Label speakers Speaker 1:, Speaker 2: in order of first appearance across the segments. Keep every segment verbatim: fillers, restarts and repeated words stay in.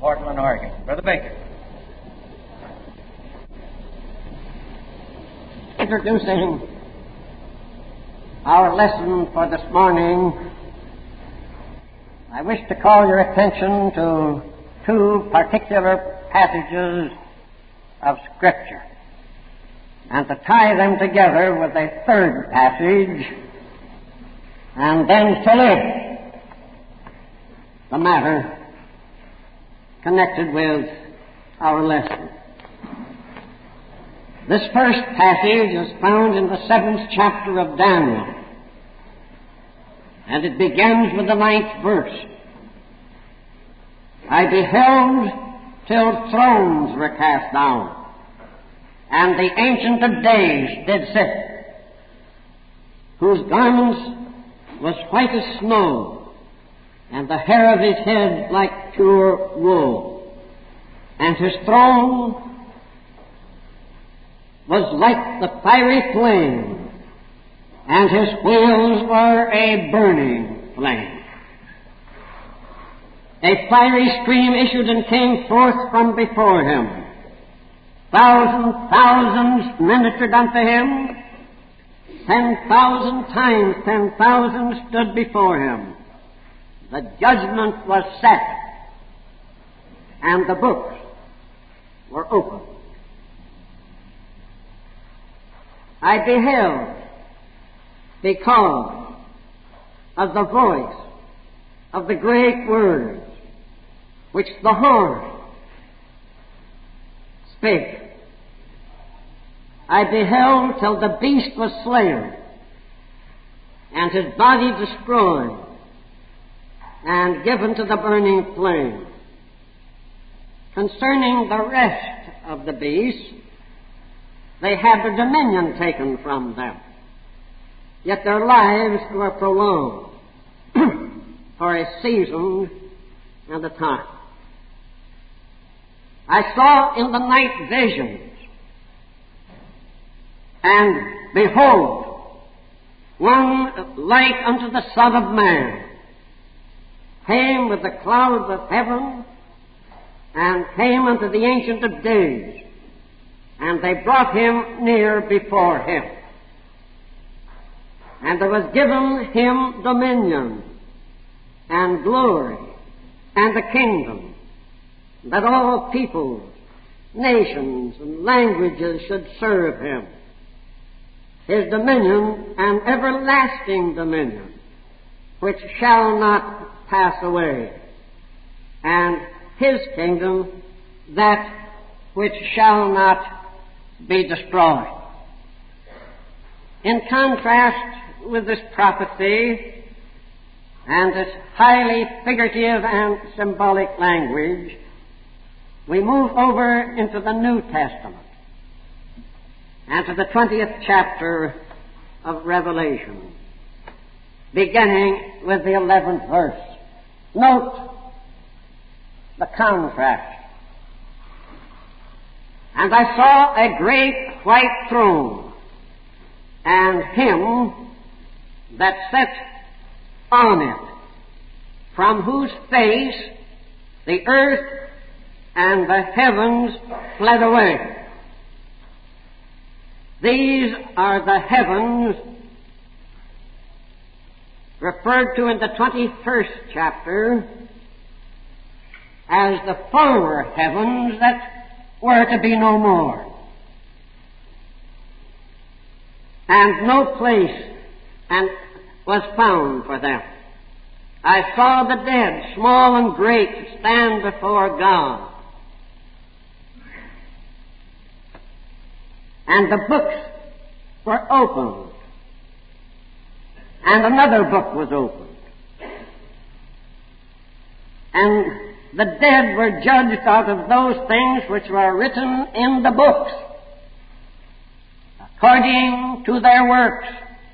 Speaker 1: Portland, Oregon. Brother Baker.
Speaker 2: Introducing our lesson for this morning, I wish to call your attention to two particular passages of Scripture and to tie them together with a third passage and then to live the matter connected with our lesson. This first passage is found in the seventh chapter of Daniel, and it begins with the ninth verse. I beheld till thrones were cast down, and the Ancient of Days did sit, whose garments was white as snow, and the hair of his head like pure wool, and his throne was like the fiery flame, and his wheels were a burning flame. A fiery stream issued and came forth from before him. Thousand thousands ministered unto him. Ten thousand times ten thousand stood before him. The judgment was set, and the books were opened. I beheld because of the voice of the great words which the horn spake. I beheld till the beast was slain, and his body destroyed, and given to the burning flame. Concerning the rest of the beasts, they had their dominion taken from them, yet their lives were prolonged for a season and a time. I saw in the night visions, and behold, one like unto the Son of Man came with the clouds of heaven, and came unto the Ancient of Days, and they brought him near before him. And there was given him dominion and glory and a kingdom, that all peoples, nations, and languages should serve him. His dominion, an everlasting dominion, which shall not pass away, and his kingdom, that which shall not be destroyed. In contrast with this prophecy and this highly figurative and symbolic language, we move over into the New Testament and to the twentieth chapter of Revelation, beginning with the eleventh verse. Note the contrast. And I saw a great white throne, and him that sat on it, from whose face the earth and the heavens fled away. These are the heavens referred to in the twenty-first chapter as the former heavens that were to be no more, and no place and was found for them. I saw the dead, small and great, stand before God, and the books were opened, and another book was opened, and the dead were judged out of those things which were written in the books, according to their works.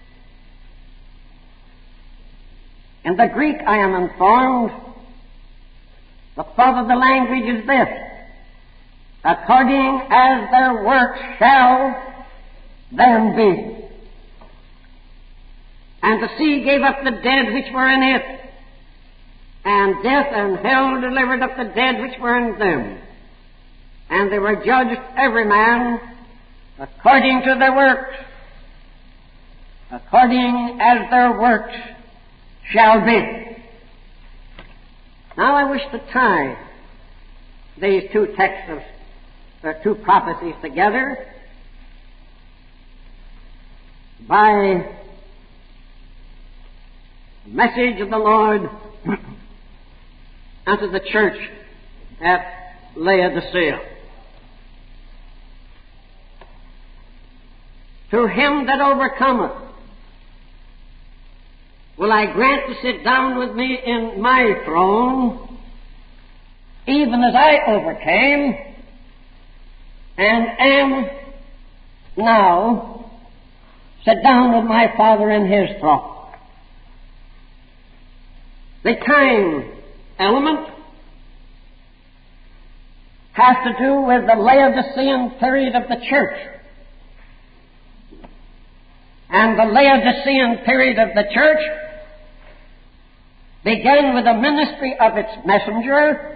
Speaker 2: In the Greek, I am informed, the thought of the language is this: according as their works shall them be. And the sea gave up the dead which were in it, and death and hell delivered up the dead which were in them. And they were judged every man according to their works, according as their works shall be. Now I wish to tie these two texts of, or two prophecies together by the message of the Lord unto the church at Laodicea. To him that overcometh will I grant to sit down with me in my throne, even as I overcame and am now sit down with my Father in his throne. The time element has to do with the Laodicean period of the church. And the Laodicean period of the church began with the ministry of its messenger,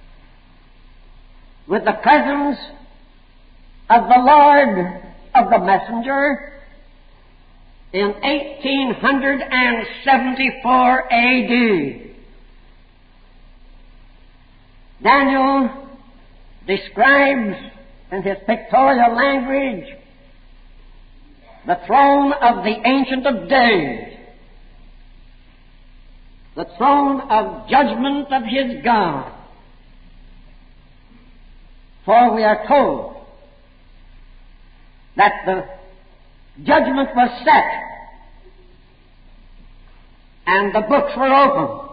Speaker 2: with the presence of the Lord of the messenger in eighteen seventy-four A D. Daniel describes in his pictorial language the throne of the Ancient of Days, the throne of judgment of his God. For we are told that the judgment was set and the books were opened.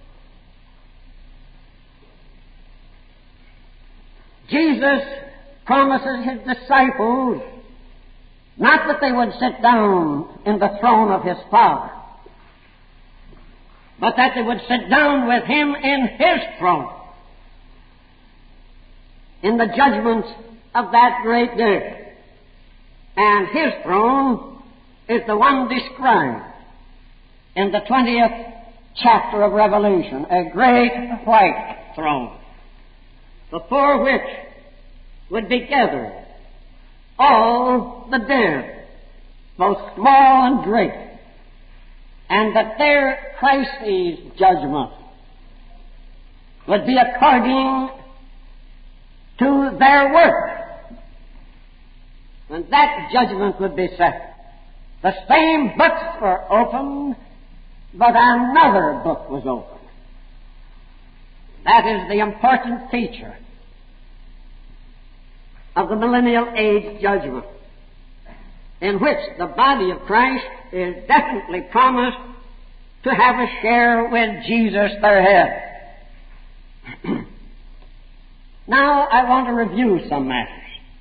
Speaker 2: Jesus promises his disciples not that they would sit down in the throne of his Father, but that they would sit down with him in his throne in the judgment of that great day. And his throne is the one described in the twentieth chapter of Revelation, a great white throne, before which would be gathered all the dead, both small and great, and that their crisis judgment would be according to their work. When that judgment would be set, the same books were opened, but another book was opened. That is the important feature of the millennial age judgment, in which the body of Christ is definitely promised to have a share with Jesus their head. Now I want to review some matters.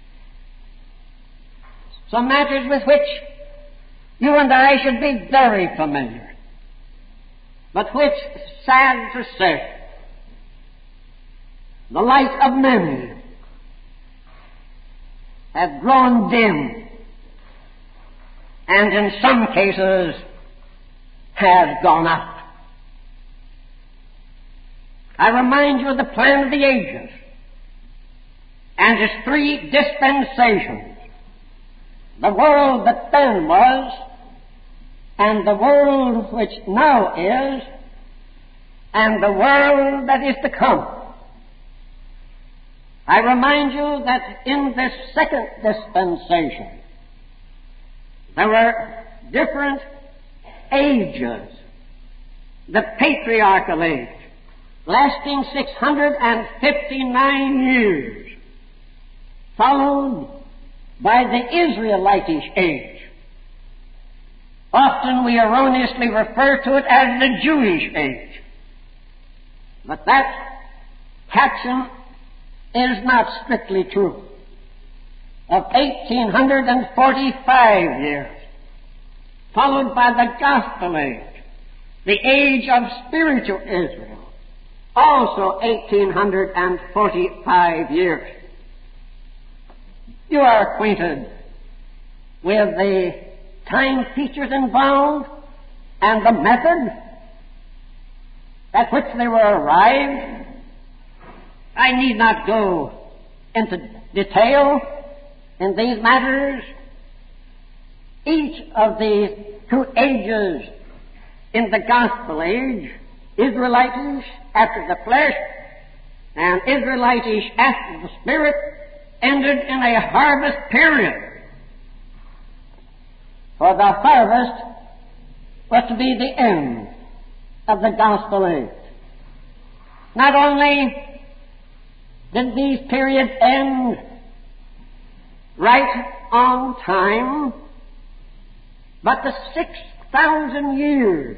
Speaker 2: Some matters with which you and I should be very familiar, but which, sad to say, the light of many have grown dim, and in some cases has gone out. I remind you of the plan of the ages and its three dispensations: the world that then was, and the world which now is, and the world that is to come. I remind you that in this second dispensation there were different ages. The patriarchal age, lasting six hundred fifty-nine years, followed by the Israelitish age. Often we erroneously refer to it as the Jewish age, but that caption is not strictly true. Of eighteen forty-five years, followed by the Gospel age, the age of spiritual Israel, also eighteen forty-five years. You are acquainted with the time features involved and the method. at which they were arrived, I need not go into detail in these matters. Each of these two ages in the gospel age, Israelitish after the flesh and Israelitish after the spirit, ended in a harvest period. For the harvest was to be the end of the gospel age. Not only did these periods end right on time, but the six thousand years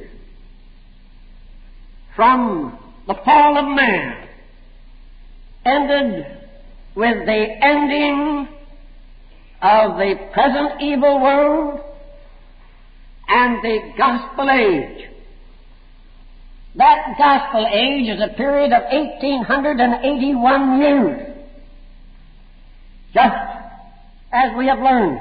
Speaker 2: from the fall of man ended with the ending of the present evil world and the gospel age. That gospel age is a period of eighteen eighty-one years, just as we have learned.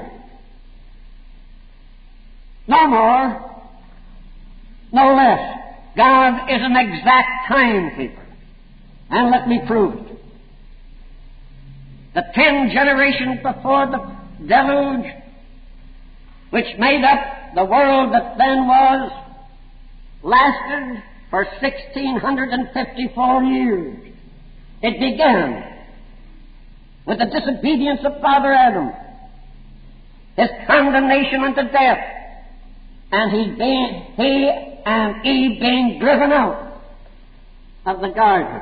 Speaker 2: No more, no less. God is an exact timekeeper. And let me prove it. The ten generations before the deluge, which made up the world that then was, lasted for sixteen fifty-four years. It began with the disobedience of Father Adam, his condemnation unto death, and he being, he and Eve being driven out of the garden.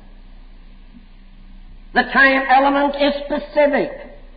Speaker 2: The time element is specific,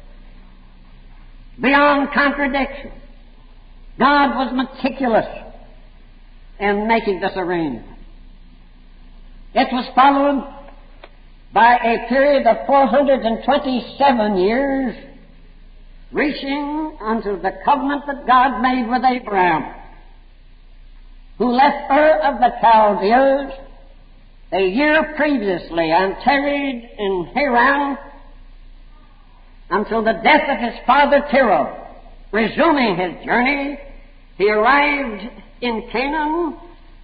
Speaker 2: beyond contradiction. God was meticulous in making this arrangement. It was followed by a period of four hundred twenty-seven years, reaching unto the covenant that God made with Abraham, who left Ur of the Chaldees a year previously and tarried in Haran until the death of his father Terah. Resuming his journey, he arrived in Canaan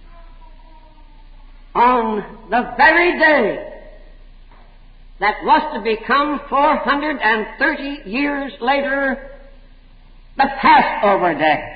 Speaker 2: on the very day that was to become four hundred thirty years later the Passover day.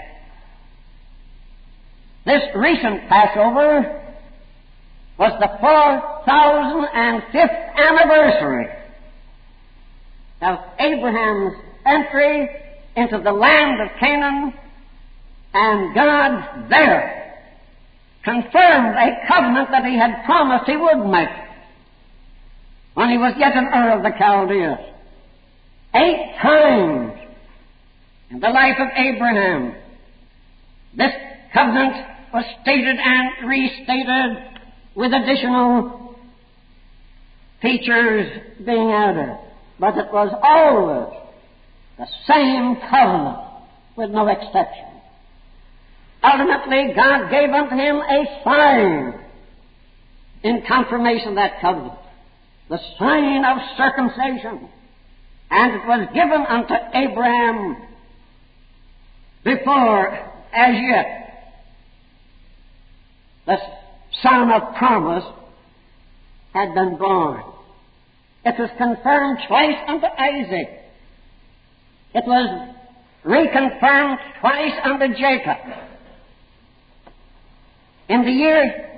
Speaker 2: This recent Passover was the four thousand fifth anniversary of Abraham's entry into the land of Canaan, and God there confirmed a covenant that he had promised he would make when he was yet in Ur of the Chaldees. Eight times in the life of Abraham, this covenant was stated and restated with additional features being added. But it was always the same covenant with no exception. Ultimately, God gave unto him a sign in confirmation of that covenant, the sign of circumcision. And it was given unto Abraham before, as yet, the son of promise had been born. It was confirmed twice unto Isaac. It was reconfirmed twice unto Jacob. In the year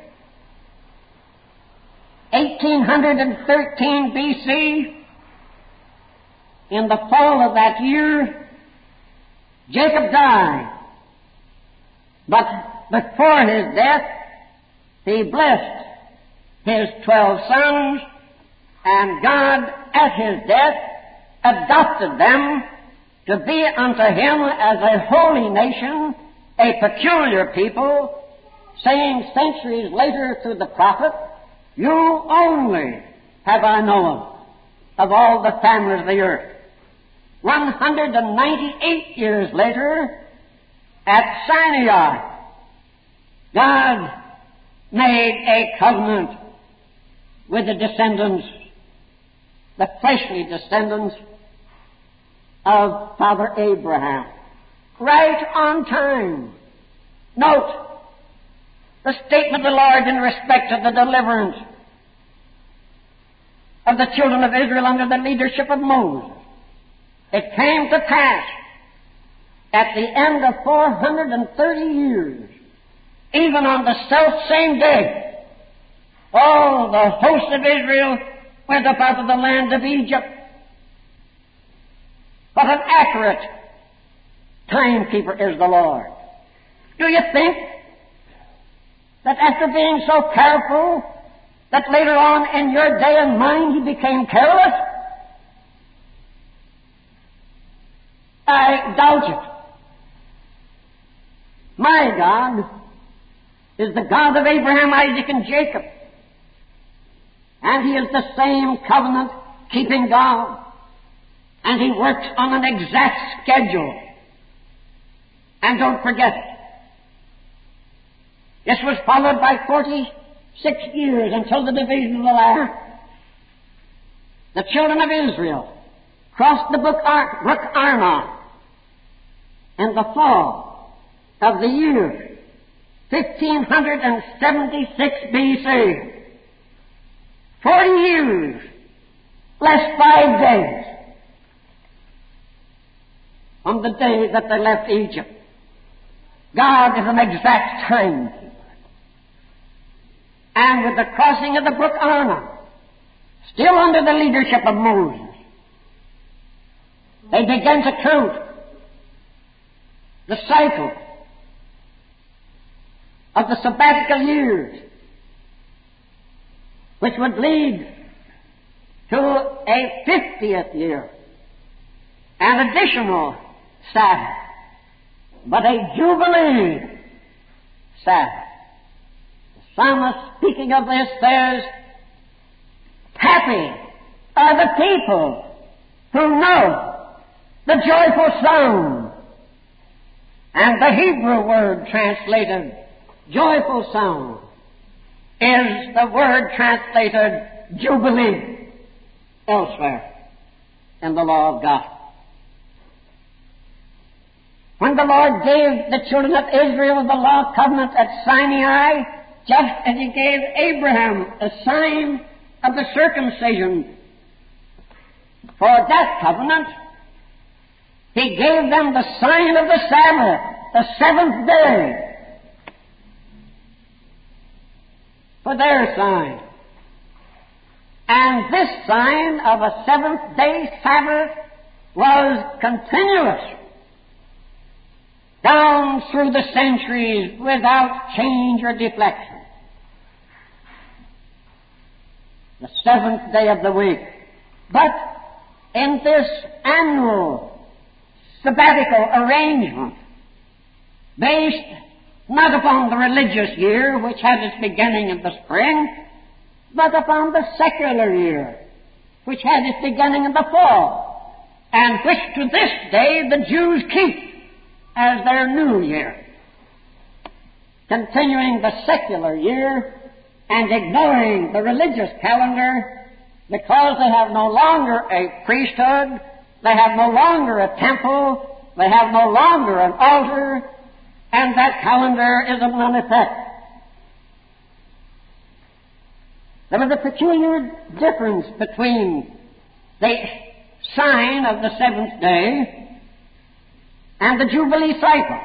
Speaker 2: eighteen thirteen B C, in the fall of that year, Jacob died. But before his death, he blessed his twelve sons, and God, at his death, adopted them to be unto him as a holy nation, a peculiar people, saying centuries later through the prophet, "You only have I known of all the families of the earth." one hundred ninety-eight years later, at Sinai, God made a covenant with the descendants, the fleshly descendants of Father Abraham. Right on time. Note, the statement of the Lord in respect of the deliverance of the children of Israel under the leadership of Moses. It came to pass at the end of four hundred thirty years, even on the self-same day, all the host of Israel went up out of the land of Egypt. What an accurate timekeeper is the Lord. Do you think that after being so careful, that later on in your day and mine he became careless? I doubt it. My God is the God of Abraham, Isaac, and Jacob. And he is the same covenant-keeping God. And he works on an exact schedule. And don't forget it. This was followed by forty-six years until the division of the land. The children of Israel crossed the brook Ar- brook Arnon in the fall of the year fifteen seventy-six B C. Forty years, less five days from the day that they left Egypt. God is an exact timekeeper. And with the crossing of the brook Arnon, still under the leadership of Moses, they began to count the cycle of the sabbatical years, which would lead to a fiftieth year, an additional Sabbath, but a Jubilee Sabbath. The psalmist, speaking of this, says, "Happy are the people who know the joyful sound." And the Hebrew word translated joyful sound is the word translated Jubilee elsewhere in the law of God. When the Lord gave the children of Israel the law covenant at Sinai, just as he gave Abraham a sign of the circumcision for that covenant, he gave them the sign of the Sabbath, the seventh day, for their sign. And this sign of a seventh day Sabbath was continuous down through the centuries without change or deflection. The seventh day of the week. But in this annual sabbatical arrangement, based not upon the religious year, which had its beginning in the spring, but upon the secular year, which had its beginning in the fall, and which to this day the Jews keep as their new year, continuing the secular year and ignoring the religious calendar because they have no longer a priesthood, they have no longer a temple, they have no longer an altar, and that calendar is of none effect. There was a peculiar difference between the sign of the seventh day and the Jubilee cycle.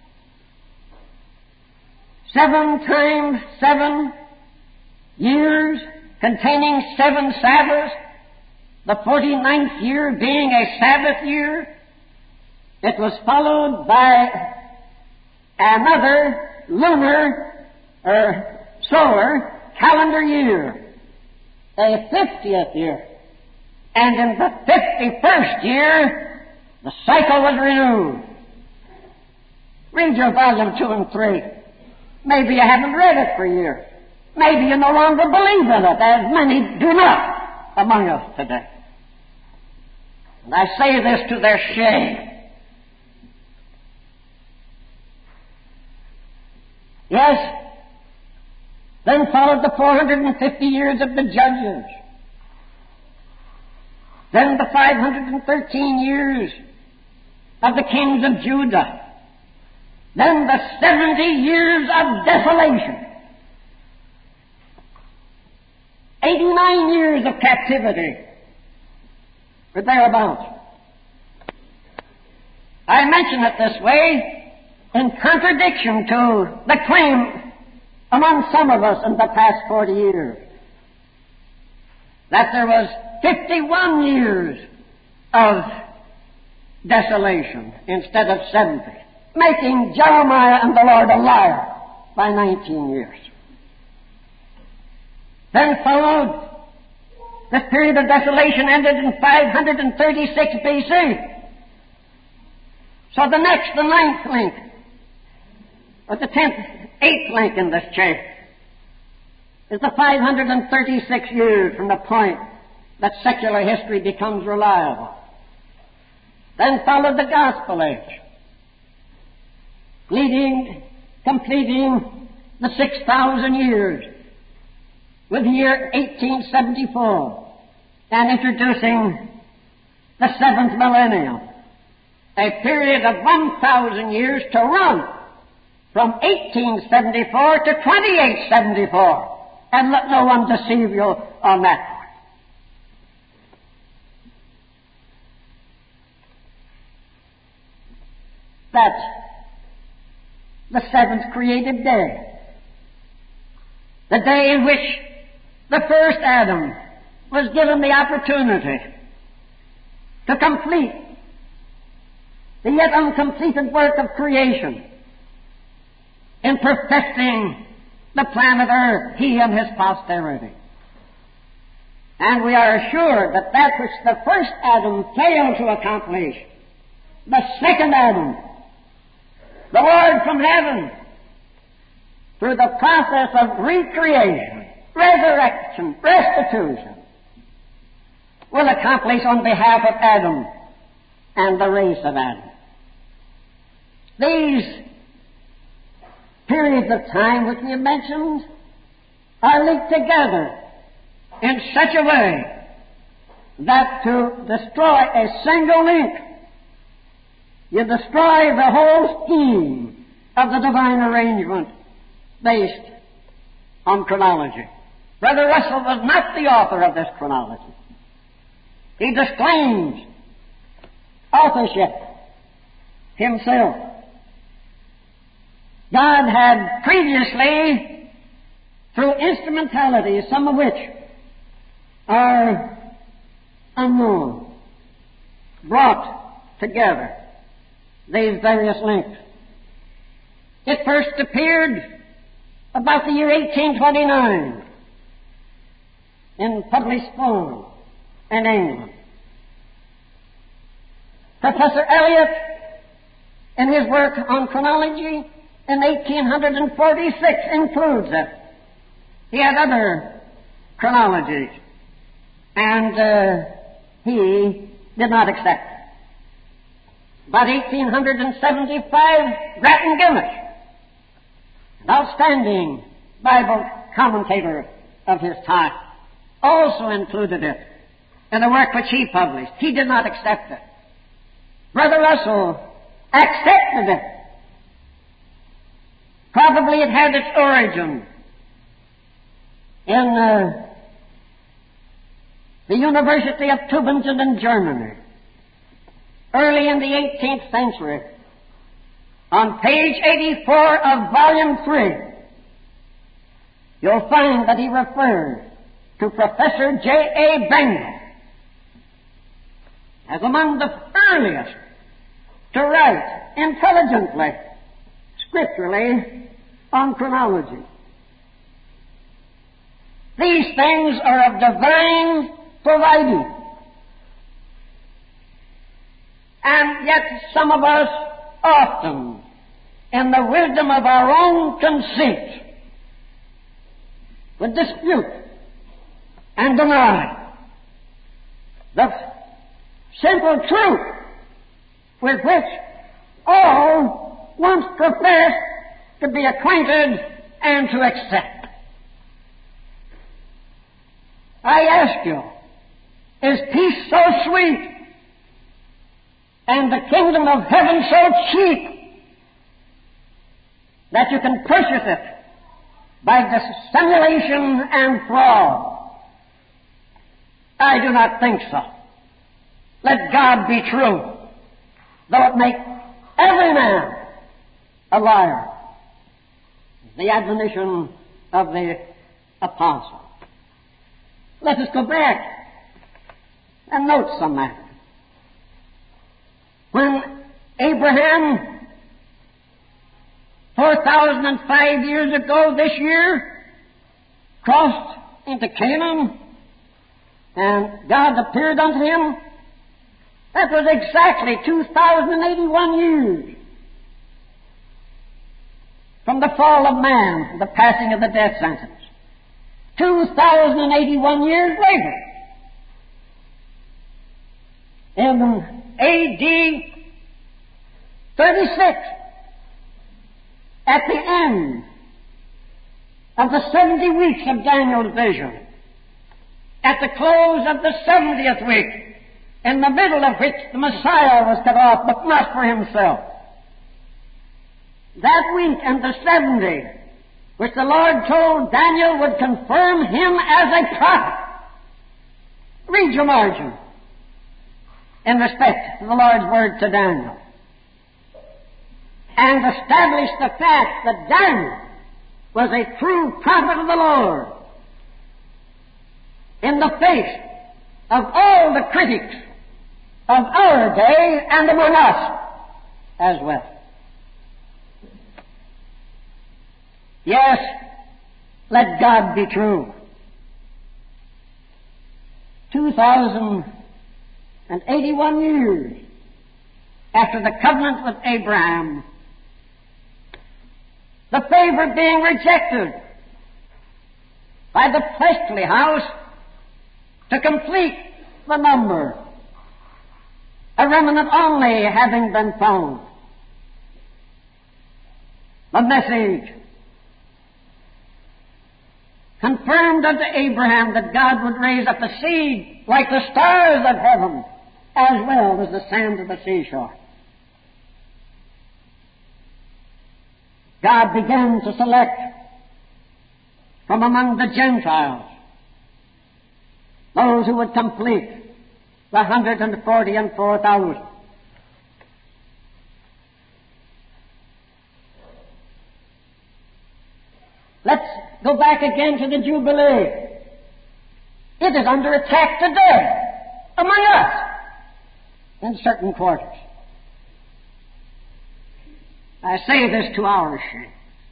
Speaker 2: Seven times seven years containing seven Sabbaths, the forty-ninth year being a Sabbath year, it was followed by another lunar or solar calendar year, a fiftieth year. And in the fifty-first year, the cycle was renewed. Read your volume two and three. Maybe you haven't read it for years. Maybe you no longer believe in it, as many do not among us today. And I say this to their shame. Yes, then followed the four hundred fifty years of the judges. Then the five hundred thirteen years of the kings of Judah. Then the seventy years of desolation. eighty-nine years of captivity, or thereabouts. I mention it this way in contradiction to the claim among some of us in the past forty years that there was fifty-one years of desolation instead of seventy, making Jeremiah and the Lord a liar by nineteen years. Then followed, this period of desolation ended in five hundred thirty-six B C. So the next, the ninth link, or the tenth, eighth link in this chain, is the five hundred thirty-six years from the point that secular history becomes reliable. Then followed the Gospel Age, leading, completing the six thousand years with the year eighteen seventy-four and introducing the seventh millennium, a period of one thousand years to run from eighteen seventy-four to twenty-eight seventy-four. And let no one deceive you on that point. That's the seventh created day. The day in which the first Adam was given the opportunity to complete the yet uncompleted work of creation in perfecting the planet Earth, he and his posterity. And we are assured that that which the first Adam failed to accomplish, the second Adam, the Lord from heaven, through the process of recreation, resurrection, restitution, will accomplish on behalf of Adam and the race of Adam. These periods of time which we have mentioned are linked together in such a way that to destroy a single link, you destroy the whole scheme of the divine arrangement based on chronology. Brother Russell was not the author of this chronology. He disclaims authorship himself. God had previously, through instrumentalities, some of which are unknown, brought together these various links. It first appeared about the year eighteen twenty-nine in published form in England. Professor Elliot, in his work on chronology, in eighteen forty-six includes it. He had other chronologies, and uh, he did not accept it. About eighteen seventy-five, Grattan Guinness, an outstanding Bible commentator of his time, also included it in the work which he published. He did not accept it. Brother Russell accepted it. Probably it had its origin in uh, the University of Tübingen in Germany, early in the eighteenth century. On page eighty-four of volume three, you'll find that he refers to Professor J A Bengal as among the earliest to write intelligently, scripturally, on chronology. These things are of divine providing. And yet some of us often, in the wisdom of our own conceit, would dispute and deny the simple truth with which all once professed to be acquainted and to accept. I ask you, is peace so sweet and the kingdom of heaven so cheap that you can purchase it by dissimulation and fraud I do not think so. Let God be true, though it make every man a liar. The admonition of the apostle. Let us go back and note some matter. When Abraham, four thousand five years ago this year, crossed into Canaan, and God appeared unto him, that was exactly two thousand eighty-one years from the fall of man, the passing of the death sentence. two thousand eighty-one years later, in A D thirty-six, at the end of the seventy weeks of Daniel's vision, at the close of the seventieth week, in the middle of which the Messiah was cut off, but not for himself. That week and the seventy, which the Lord told Daniel would confirm him as a prophet. Read your margin in respect to the Lord's word to Daniel, and establish the fact that Daniel was a true prophet of the Lord in the face of all the critics of our day and among us as well. Yes, let God be true. Two thousand eighty-one years after the covenant with Abraham, the favor being rejected by the fleshly house to complete the number, a remnant only having been found. The message confirmed unto Abraham that God would raise up a seed like the stars of heaven, as well as the sand of the seashore. God began to select from among the Gentiles those who would complete the hundred and forty and four thousand. Let's go back again to the Jubilee. It is under attack today among us in certain quarters. I say this to our shame.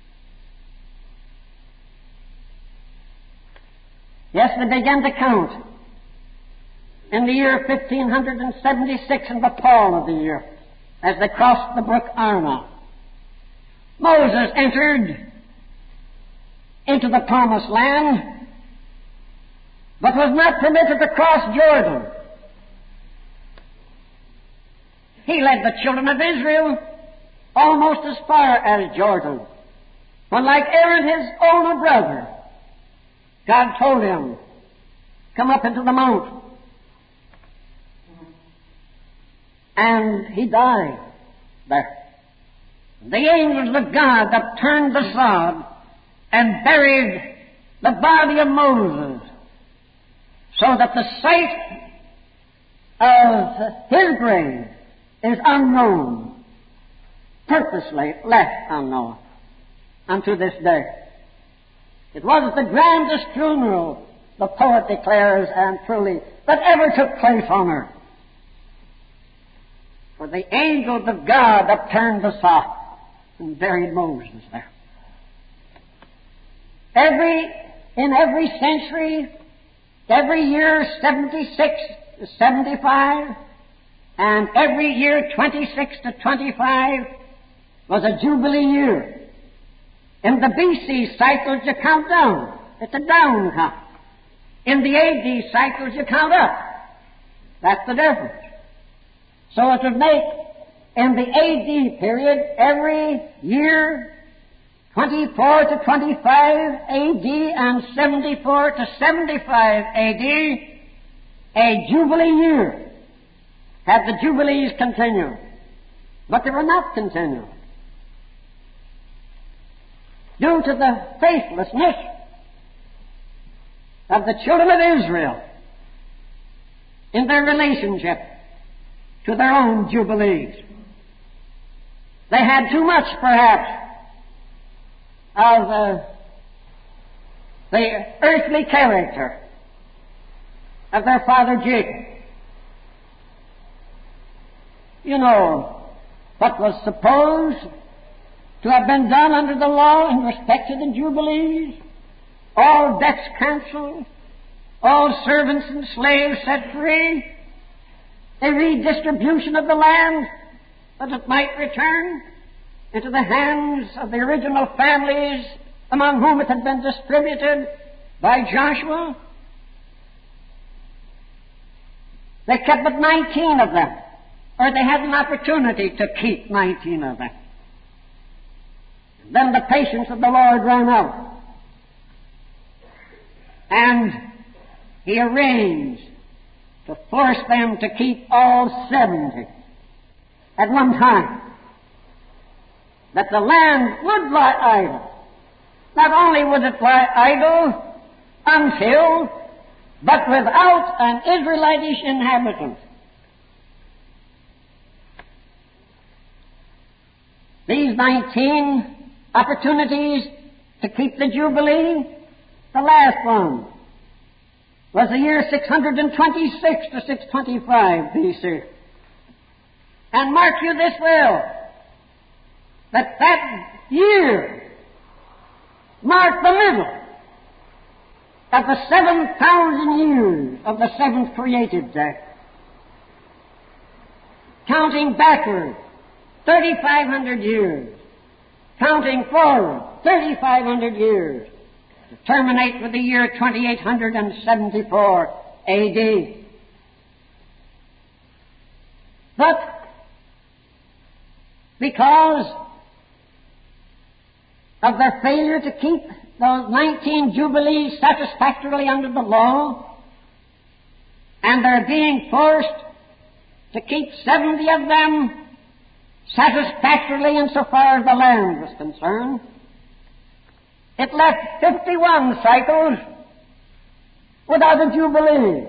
Speaker 2: Yes, they began to count in the year fifteen seventy-six in the fall of the year as they crossed the brook Arnon. Moses entered into the promised land, but was not permitted to cross Jordan. He led the children of Israel almost as far as Jordan, when, like Aaron, his older brother, God told him, come up into the mount. And he died there. The angels of God upturned the sod and buried the body of Moses, so that the site of his grave is unknown, purposely left unknown unto this day. It was the grandest funeral, the poet declares, and truly, that ever took place on earth. For the angels of God upturned the sod and buried Moses there. Every, in every century, every year seventy-six to seventy-five, and every year twenty-six to twenty-five was a Jubilee year. In the B C cycles you count down. It's a down count. In the A D cycles you count up. That's the difference. So it would make, in the A D period, every year twenty-four to twenty-five A D and seventy-four to seventy-five A D, a Jubilee year, had the Jubilees continued. But they were not continued, due to the faithlessness of the children of Israel in their relationship to their own jubilees. They had too much, perhaps, of uh, the earthly character of their father Jacob. You know what was supposed to have been done under the law in respect to the jubilees? All debts cancelled, all servants and slaves set free, a redistribution of the land that it might return into the hands of the original families among whom it had been distributed by Joshua. They kept but nineteen of them, or they had an opportunity to keep nineteen of them. And then the patience of the Lord ran out, and He arranged to force them to keep all seventy at one time, that the land would lie idle. Not only would it lie idle until, but without an Israelitish inhabitant. These nineteen opportunities to keep the Jubilee, the last one was the year six hundred twenty-six to six twenty-five B C. And mark you this well, that that year marked the middle of the seven thousand years of the seventh creative day. Counting backward, thirty-five hundred years. Counting forward, thirty-five hundred years. To terminate with the year twenty-eight seventy-four A D. But because of their failure to keep those nineteen jubilees satisfactorily under the law, and their being forced to keep seventy of them satisfactorily insofar as the land was concerned, it left fifty-one cycles without a jubilee.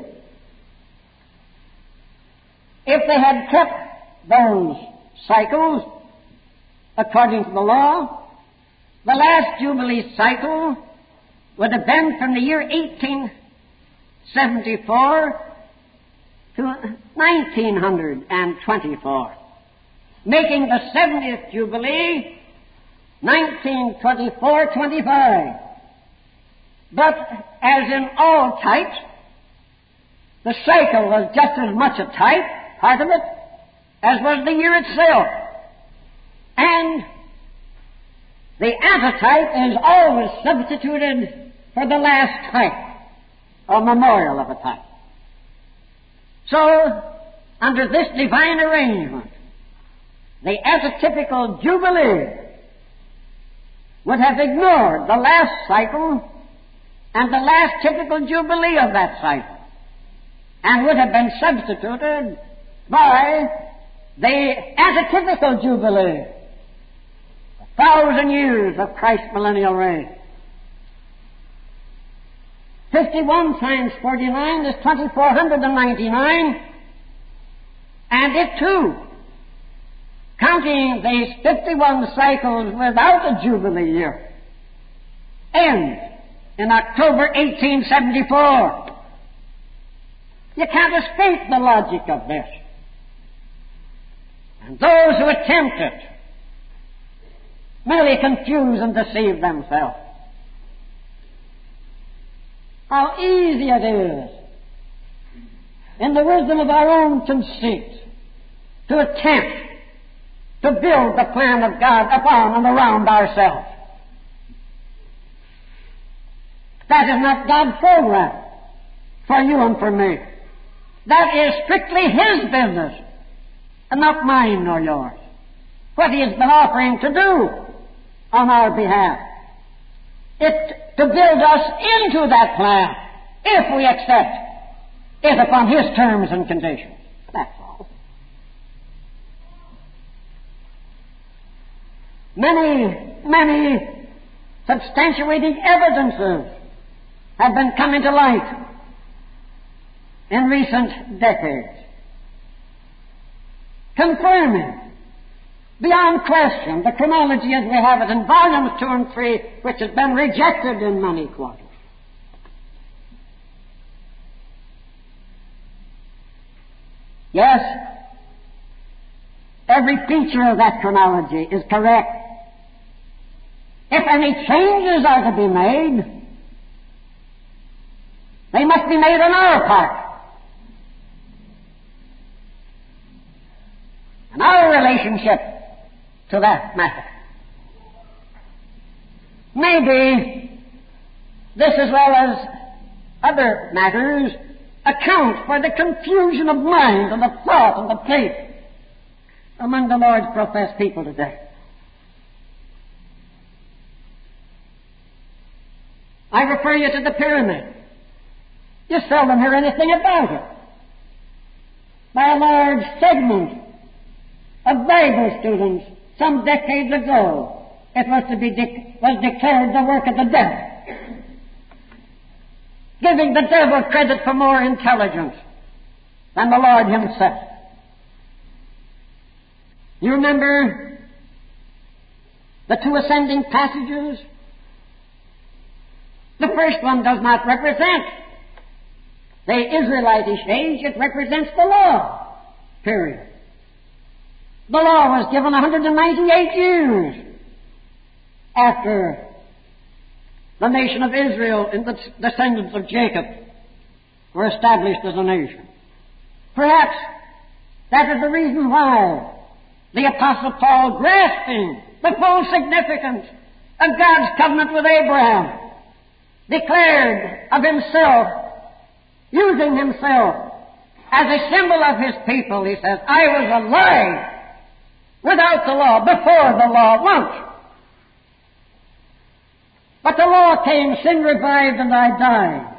Speaker 2: If they had kept those cycles according to the law, the last Jubilee cycle would have been from the year eighteen seventy-four to nineteen twenty-four, making the seventieth Jubilee nineteen twenty-four twenty-five. But as in all types, the cycle was just as much a type, part of it, as was the year itself. And the antitype is always substituted for the last type, or memorial of a type. So, under this divine arrangement, the archetypical Jubilee would have ignored the last cycle and the last typical Jubilee of that cycle, and would have been substituted by the archetypical Jubilee, thousand years of Christ's millennial reign. Fifty-one times forty-nine is twenty-four ninety-nine, and it too, counting these fifty-one cycles without a Jubilee year, ends in October eighteen seventy-four. You can't escape the logic of this. And those who attempt it merely confuse and deceive themselves. How easy it is, in the wisdom of our own conceit, to attempt to build the plan of God upon and around ourselves. That is not God's program for you and for me. That is strictly His business, and not mine nor yours. What He has been offering to do on our behalf. It's to build us into that plan, if we accept it upon His terms and conditions. That's all. Many, many substantiating evidences have been coming to light in recent decades, confirming beyond question the chronology as we have it in volumes two and three, which has been rejected in many quarters. Yes, every feature of that chronology is correct. If any changes are to be made, they must be made on our part. And our relationship to that matter. Maybe this, as well as other matters, account for the confusion of mind and of thought and of faith among the Lord's professed people today. I refer you to the pyramid. You seldom hear anything about it. By a large segment of Bible students some decades ago, it was to be de- was declared the work of the devil, giving the devil credit for more intelligence than the Lord himself. You remember the two ascending passages? The first one does not represent the Israelitish age, it represents the law period. The law was given one hundred ninety-eight years after the nation of Israel and the descendants of Jacob were established as a nation. Perhaps that is the reason why the Apostle Paul, grasping the full significance of God's covenant with Abraham, declared of himself, using himself as a symbol of his people, he says, I was alive without the law, before the law once. But the law came, sin revived, and I died.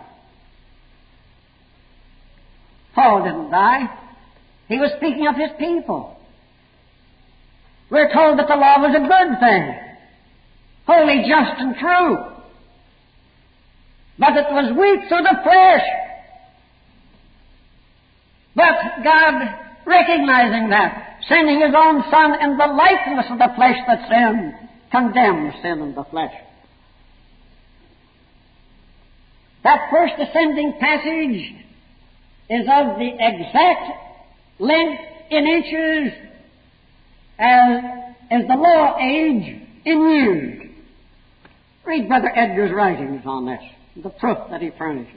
Speaker 2: Paul didn't die. He was speaking of his people. We're told that the law was a good thing, holy, just, and true. But it was weak through the flesh. But God, recognizing that, sending His own Son in the likeness of the flesh that sinned, condemned sin in the flesh. That first ascending passage is of the exact length in inches as, as the law age in years. Read Brother Edgar's writings on this, the proof that he furnishes.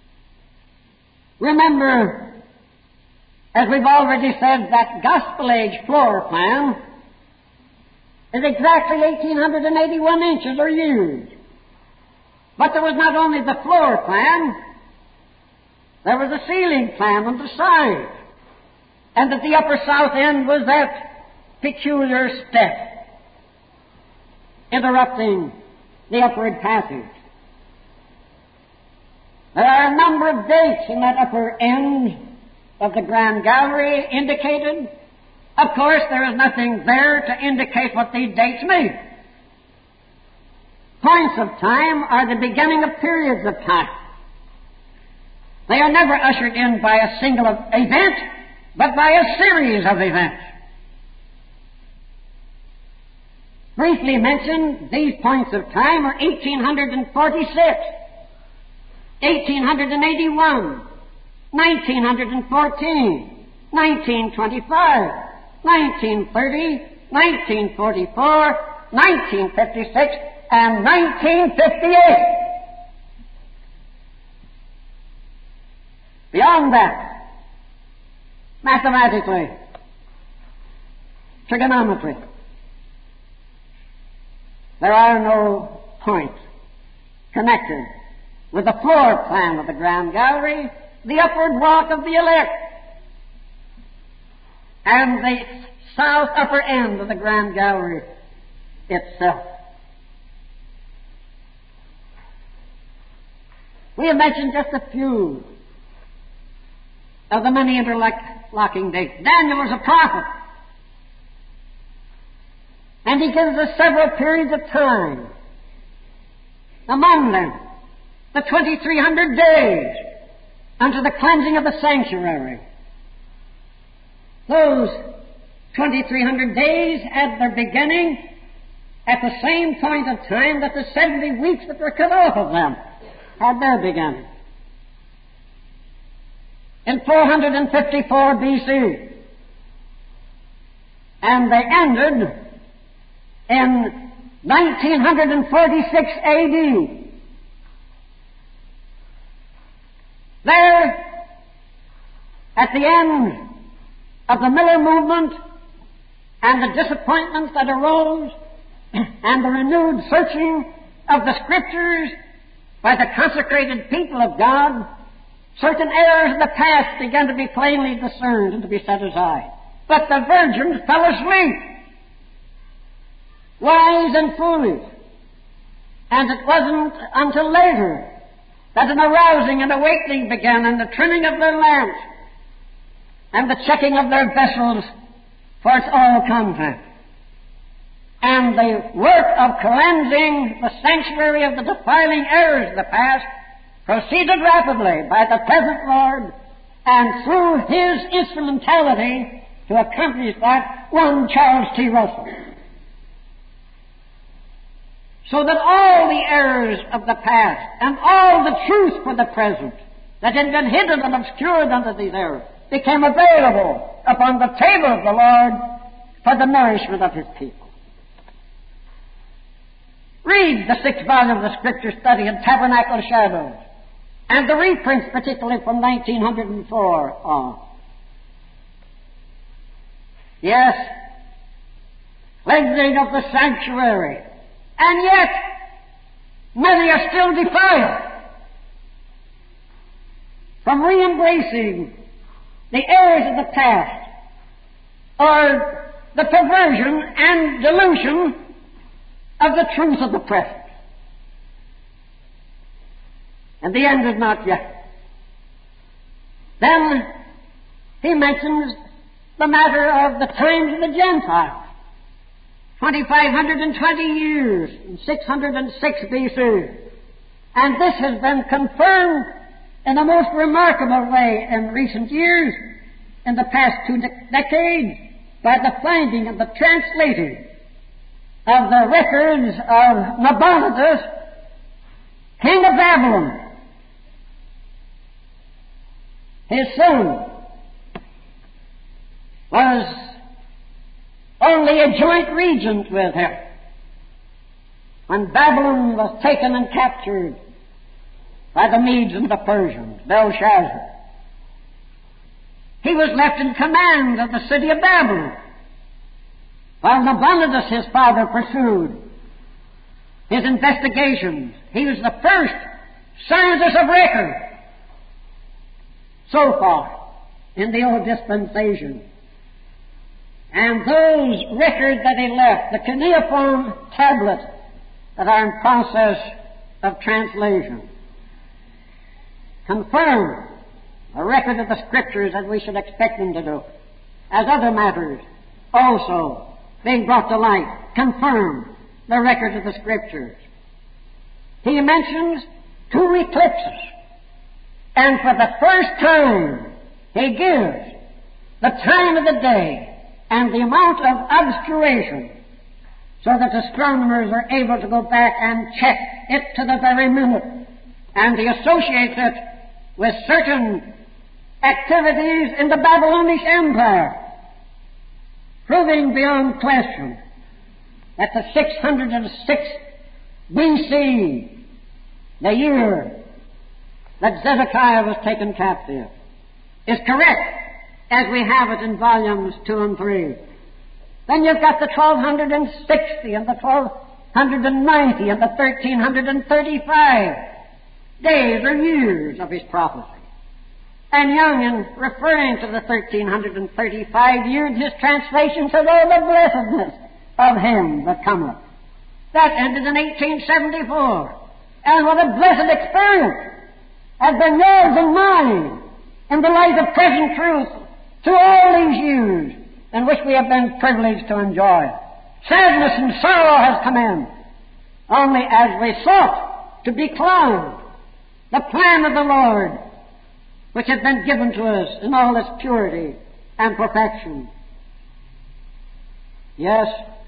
Speaker 2: Remember, as we've already said, that Gospel Age floor plan is exactly eighteen eighty-one inches or years. But there was not only the floor plan, there was a ceiling plan on the side. And at the upper south end was that peculiar step interrupting the upward passage. There are a number of dates in that upper end of the Grand Gallery indicated. Of course, there is nothing there to indicate what these dates mean. Points of time are the beginning of periods of time. They are never ushered in by a single event, but by a series of events. Briefly mentioned, these points of time are eighteen forty-six, eighteen eighty-one, nineteen fourteen, nineteen twenty-five, nineteen thirty, nineteen forty-four, nineteen fifty-six, and nineteen fifty-eight. Beyond that, mathematically, trigonometry, there are no points connected with the floor plan of the Grand Gallery, the upward walk of the elect, and the south upper end of the Grand Gallery itself. We have mentioned just a few of the many interlocking dates. Daniel was a prophet, and he gives us several periods of time. Among them, the twenty-three hundred days unto the cleansing of the sanctuary. Those twenty-three hundred days had their beginning at the same point of time that the seventy weeks that were cut off of them had their beginning. In four hundred fifty-four B C, and they ended in nineteen forty-six A D. There, at the end of the Miller movement and the disappointments that arose and the renewed searching of the Scriptures by the consecrated people of God, certain errors of the past began to be plainly discerned and to be set aside. But the virgins fell asleep, wise and foolish. And it wasn't until later that an arousing and awakening began, and the trimming of their lamps, and the checking of their vessels for its oil content, and the work of cleansing the sanctuary of the defiling errors of the past proceeded rapidly by the present Lord, and through His instrumentality to accomplish that, one Charles T. Russell. So that all the errors of the past and all the truth for the present that had been hidden and obscured under these errors became available upon the table of the Lord for the nourishment of His people. Read the sixth volume of the Scripture Study in Tabernacle Shadows, and the reprints, particularly from nineteen oh four on. Yes, cleansing of the sanctuary, and yet many are still defiled from re-embracing the errors of the past, or the perversion and dilution of the truth of the present. And the end is not yet. Then he mentions the matter of the times of the Gentiles. twenty-five hundred twenty years in six hundred six B C. And this has been confirmed in a most remarkable way in recent years, in the past two de- decades, by the finding and the translating of the records of Nabonidus, king of Babylon. His son was only a joint regent with him when Babylon was taken and captured by the Medes and the Persians, Belshazzar. He was left in command of the city of Babylon, while Nabonidus, his father, pursued his investigations. He was the first scientist of record so far in the old dispensation. And those records that he left, the cuneiform tablets that are in process of translation, confirm a record of the Scriptures as we should expect them to do, as other matters also being brought to light confirm the record of the Scriptures. He mentions two eclipses, and for the first time he gives the time of the day and the amount of obscuration, so that astronomers are able to go back and check it to the very minute, and he associates it with certain activities in the Babylonish Empire, proving beyond question that the six hundred six B C, the year that Zedekiah was taken captive, is correct, as we have it in volumes two and three. Then you've got the twelve sixty and the twelve ninety and the thirteen thirty-five days or years of his prophecy. And Young, in referring to the thirteen thirty-five years, his translation said, "Oh, the blessedness of him that cometh." That ended in eighteen seventy-four. And what a blessed experience has been yours and mine in the light of present truth through all these years in which we have been privileged to enjoy. Sadness and sorrow has come in, only as we sought to be crowned the plan of the Lord which has been given to us in all its purity and perfection. Yes,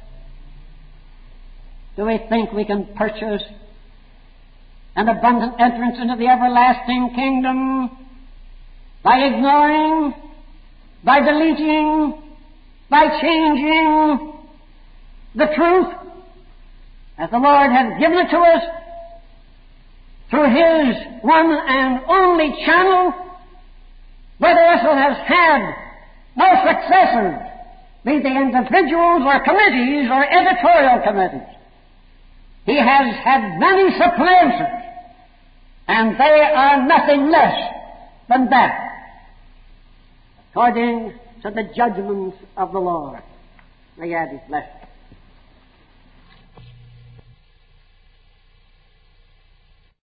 Speaker 2: do we think we can purchase an abundant entrance into the everlasting kingdom by ignoring, by deleting, by changing the truth as the Lord has given it to us through His one and only channel? Brother Russell has had no successors, be they individuals or committees or editorial committees. He has had many supplanters, and they are nothing less than that, according to the judgments of the Lord. May God be blessed.